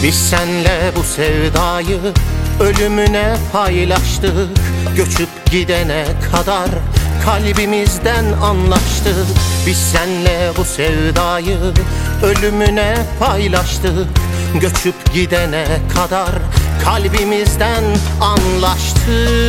Biz senle bu sevdayı ölümüne paylaştık. Göçüp gidene kadar kalbimizden anlaştık. Biz senle bu sevdayı ölümüne paylaştık. Göçüp gidene kadar kalbimizden anlaştık.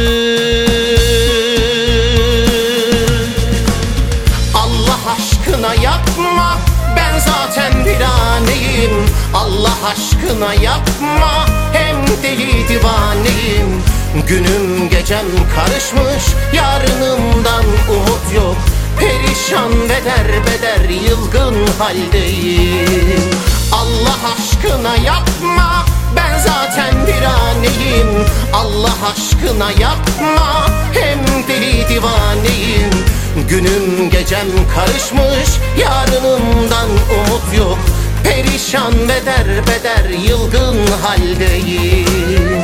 Allah aşkına yapma, ben zaten viraneyim. Allah aşkına yapma, hem deli divaneyim. Günüm gecem karışmış, yarınımdan umut yok. Perişan ve derbeder, yılgın haldeyim. Allah aşkına yapma, ben zaten viraneyim. Allah aşkına yapma, hem deli divaneyim. Günüm gecem karışmış, yarınımdan umut yok. Perişan ve derbeder, yılgın haldeyim.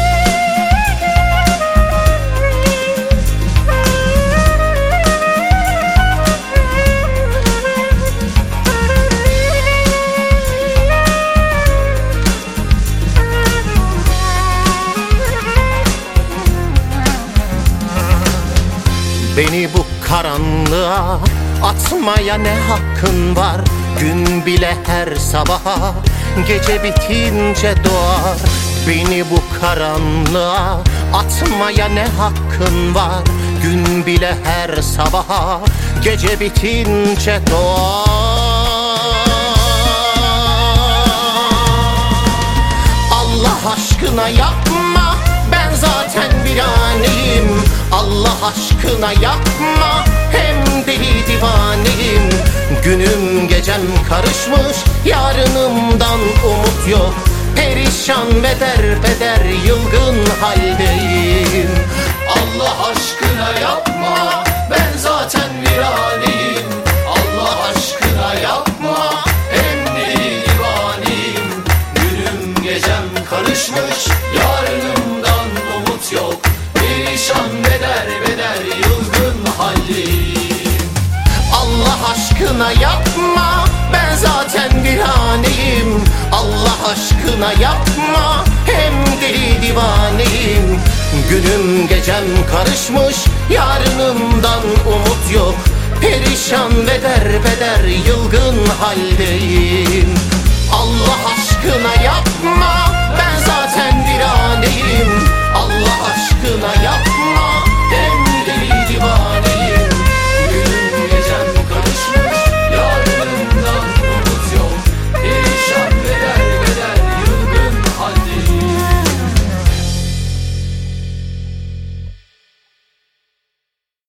Beni bu karanlığa atmaya ne hakkın var? Gün bile her sabaha, gece bitince doğar. Beni bu karanlığa atmaya ne hakkın var? Gün bile her sabaha, gece bitince doğar. Allah aşkına yapma, ben zaten viraneyim. Allah aşkına yapma, hem deli divaneyim. Günüm gecem karışmış, yarınımdan umut yok. Perişan ve derbeder, yılgın haldeyim. Allah aşkına yapma, ben zaten viraneyim. Allah aşkına yapma, hem deli divaneyim. Günüm gecem karışmış, yarınımdan umut yok. Perişan ve derbeder, yılgın haldeyim. Allah aşkına yapma, ben zaten viraneyim. Allah aşkına yapma, hem deli divaneyim. Günüm gecem karışmış, yarınımdan umut yok. Perişan ve derbeder, yılgın haldeyim.